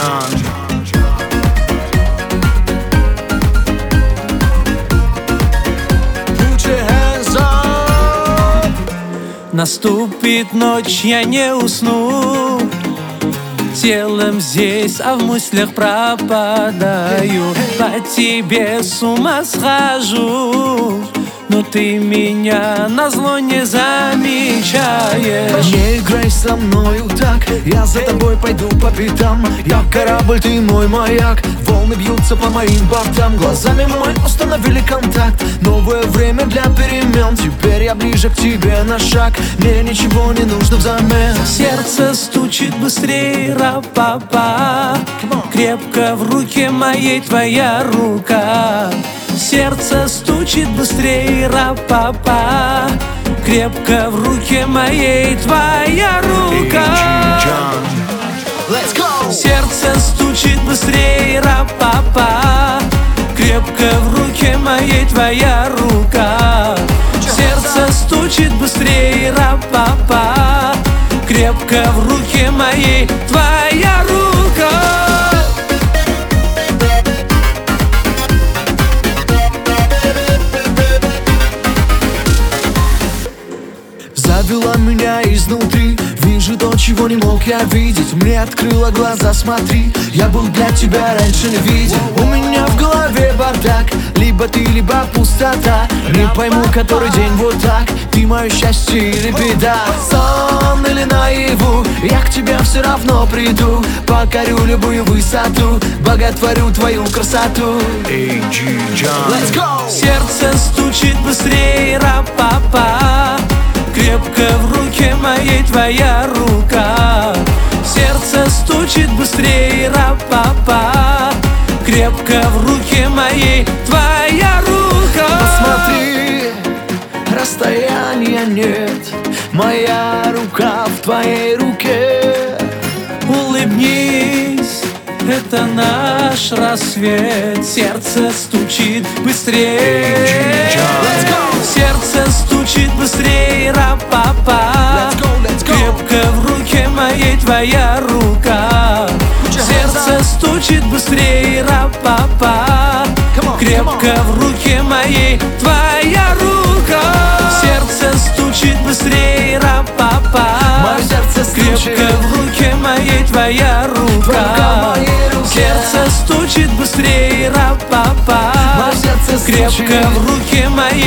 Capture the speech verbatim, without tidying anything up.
Наступит ночь, я не усну. Телом здесь, а в мыслях пропадаю. По тебе с ума схожу, но ты меня назло не замечаешь. Не играй со мною так, я за тобой пойду по пятам. Я корабль, ты мой маяк, волны бьются по моим бортам. Глазами мы установили контакт, новое время для перемен. Теперь я ближе к тебе на шаг, мне ничего не нужно взамен. Сердце стучит быстрее, ра-па-па. Крепко в руке моей твоя рука. Сердце стучит быстрее, ра-па-па. Крепко в руке моей твоя рука. Let's go! Сердце стучит быстрее, ра-па-па. Крепко в руке моей твоя рука. Сердце стучит быстрее, ра-па-па. Крепко в руке моей твоя рука. Завела меня изнутри, вижу то, чего не мог я видеть. Мне открыла глаза, смотри, я был для тебя раньше не виден. У меня в голове бардак, либо ты, либо пустота. Не пойму, который день вот так, ты мое счастье или беда. Сон или наяву, я к тебе все равно приду. Покорю любую высоту, боготворю твою красоту. Let's go! Сердце стучит быстрее, ра-па-па. Крепко в руке моей твоя рука. Сердце стучит быстрее, ра-па-па. Крепко в руке моей твоя рука. Посмотри, расстояния нет, моя рука в твоей руке. Улыбнись, это наш рассвет. Сердце стучит быстрее. Сердце стучит быстрее, ра-па-па. Крепко в руке моей твоя рука. Сердце стучит быстрее, ра-па-па. Крепко в руке моей твоя рука. Сердце стучит быстрее, ра-па-па. Крепко в руке моей твоя рука. Сердце стучит быстрее, ра-па-па. Крепко в руке моей